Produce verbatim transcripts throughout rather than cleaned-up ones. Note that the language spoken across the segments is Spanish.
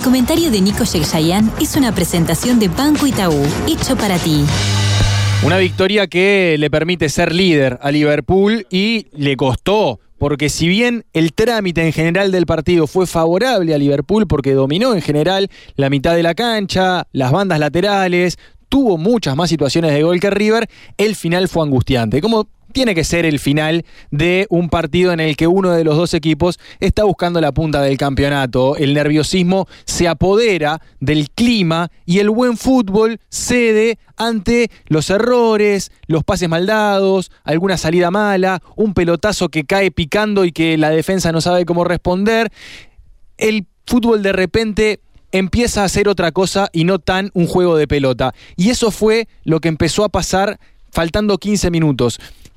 comentario de Nico Yeksayan es una presentación de Banco Itaú, hecho para ti. Una victoria que le permite ser líder a Liverpool y le costó, porque si bien el trámite en general del partido fue favorable a Liverpool porque dominó en general la mitad de la cancha, las bandas laterales, tuvo muchas más situaciones de gol que River, el final fue angustiante. Como tiene que ser el final de un partido en el que uno de los dos equipos está buscando la punta del campeonato. El nerviosismo se apodera del clima y el buen fútbol cede ante los errores, los pases mal dados, alguna salida mala, un pelotazo que cae picando y que la defensa no sabe cómo responder. El fútbol de repente empieza a hacer otra cosa y no tan un juego de pelota. Y eso fue lo que empezó a pasar faltando quince minutos.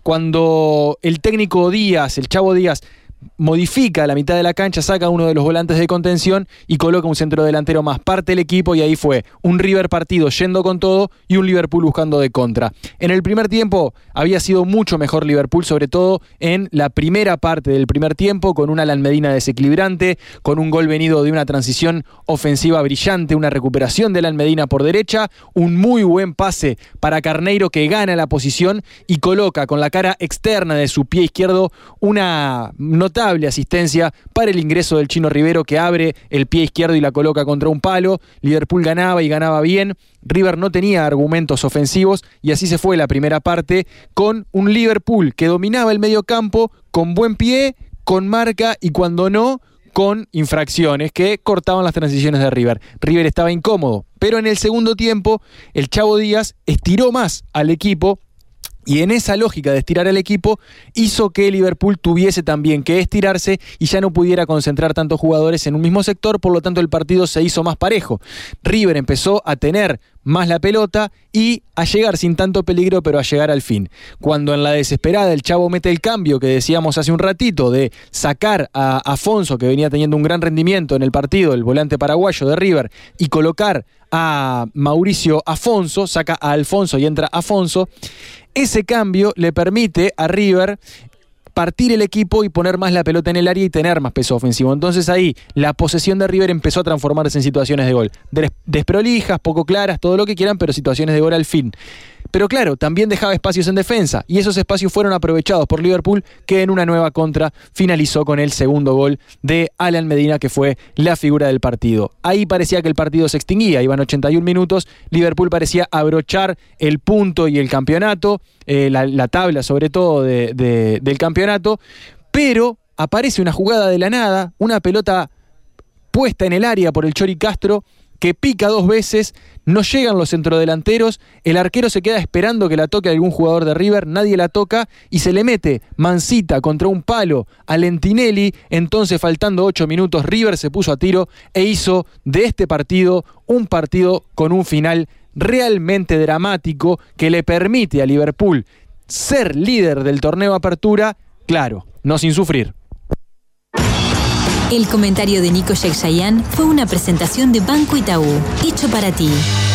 Cuando el técnico Díaz, el Chavo Díaz, modifica la mitad de la cancha, saca uno de los volantes de contención y coloca un centro delantero más, parte el equipo y ahí fue un River partido yendo con todo y un Liverpool buscando de contra. En el primer tiempo había sido mucho mejor Liverpool, sobre todo en la primera parte del primer tiempo, con un Alan Medina desequilibrante, con un gol venido de una transición ofensiva brillante, una recuperación de Alan Medina por derecha, un muy buen pase para Carneiro que gana la posición y coloca con la cara externa de su pie izquierdo una notable asistencia para el ingreso del Chino Rivero, que abre el pie izquierdo y la coloca contra un palo. Liverpool ganaba y ganaba bien. River no tenía argumentos ofensivos y así se fue la primera parte con un Liverpool que dominaba el medio campo con buen pie, con marca y cuando no, con infracciones que cortaban las transiciones de River. River estaba incómodo, pero en el segundo tiempo el Chavo Díaz estiró más al equipo. Y en esa lógica de estirar al equipo hizo que Liverpool tuviese también que estirarse y ya no pudiera concentrar tantos jugadores en un mismo sector, por lo tanto el partido se hizo más parejo. River empezó a tener más la pelota y a llegar sin tanto peligro, pero a llegar al fin. Cuando en la desesperada el Chavo mete el cambio que decíamos hace un ratito de sacar a Afonso, que venía teniendo un gran rendimiento en el partido, el volante paraguayo de River, y colocar a Mauricio Afonso, saca a Alfonso y entra Afonso, ese cambio le permite a River partir el equipo y poner más la pelota en el área y tener más peso ofensivo. Entonces ahí la posesión de River empezó a transformarse en situaciones de gol. Des- desprolijas, poco claras, todo lo que quieran, pero situaciones de gol al fin. Pero claro, también dejaba espacios en defensa y esos espacios fueron aprovechados por Liverpool, que en una nueva contra finalizó con el segundo gol de Alan Medina, que fue la figura del partido. Ahí parecía que el partido se extinguía, iban ochenta y un minutos, Liverpool parecía abrochar el punto y el campeonato, eh, la, la tabla sobre todo de, de, del campeonato, pero aparece una jugada de la nada, una pelota puesta en el área por el Chori Castro, que pica dos veces, no llegan los centrodelanteros, el arquero se queda esperando que la toque algún jugador de River, nadie la toca y se le mete Mancita contra un palo a Lentinelli. Entonces, faltando ocho minutos, River se puso a tiro e hizo de este partido un partido con un final realmente dramático que le permite a Liverpool ser líder del torneo Apertura, claro, no sin sufrir. El comentario de Nico Yeksayan fue una presentación de Banco Itaú, hecho para ti.